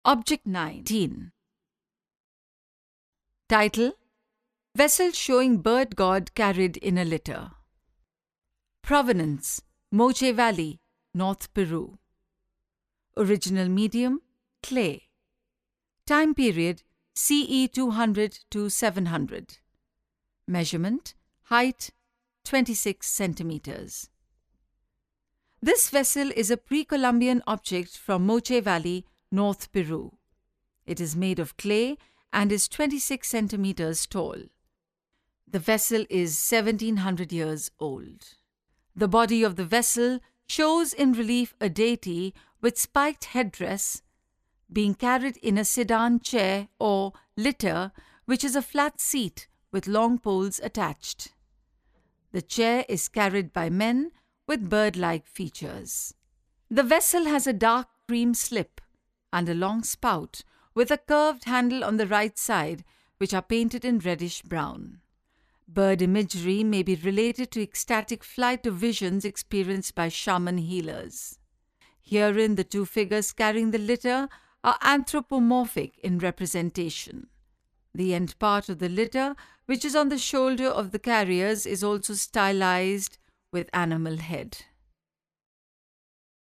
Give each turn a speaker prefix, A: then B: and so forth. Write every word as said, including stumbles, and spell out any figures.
A: Object nineteen. Title: Vessel showing bird god carried in a litter. Provenance: Moche Valley, North Peru. Original medium: clay. Time period: C E two hundred to seven hundred. Measurement: height twenty-six centimeters. This vessel is a pre-Columbian object from Moche Valley, North Peru. It is made of clay and is twenty-six centimeters tall. The vessel is seventeen hundred years old. The body of the vessel shows in relief a deity with spiked headdress being carried in a sedan chair or litter, which is a flat seat with long poles attached. The chair is carried by men with bird-like features. The vessel has a dark cream slip and a long spout with a curved handle on the right side, which are painted in reddish-brown. Bird imagery may be related to ecstatic flight of visions experienced by shaman healers. Herein, the two figures carrying the litter are anthropomorphic in representation. The end part of the litter, which is on the shoulder of the carriers, is also stylized with animal head.